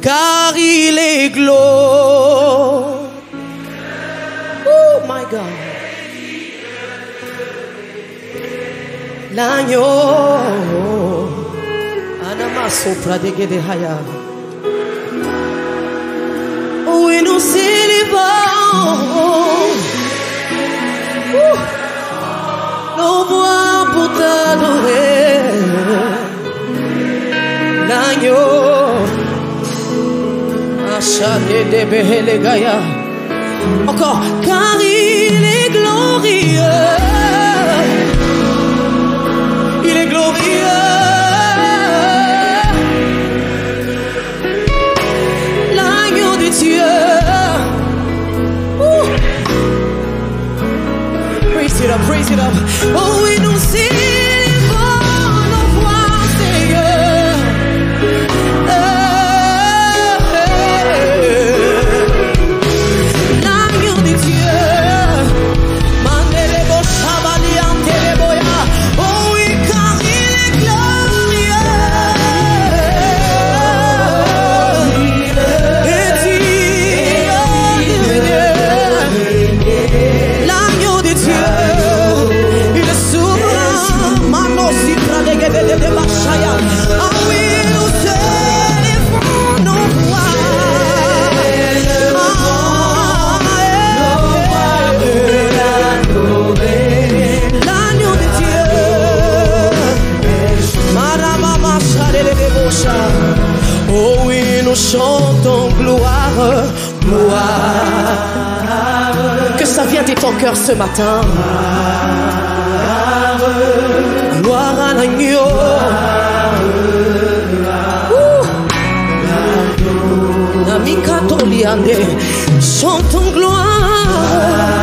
car il est glorieux. Oh my God. L'agneau, Anama sopra de Gedehaya. Oui, nous célébrons nos voix pour t'adorer. L'agneau, Achade de Behelegaya. Encore, car il est glorieux. Il est glorieux. L'agneau de Dieu. Praise it up, praise it up. Oh oui, nous célébrons nos voix, Seigneur. L'agneau de Dieu. Mandelebo Shabali Anteleboya. Oh oui, car il est glorieux. Et l'agneau de Dieu. Il est souverain. Mano si pradege de Bachaya. Ah oui, nous célébrons nos voix. L'agneau de Dieu. Maramama Shalelebosha. Oh oui, nous chantons gloire, gloire. Que ça vienne de ton cœur ce matin. Gloire à l'agneau. Namika Toliane. Chantons gloire.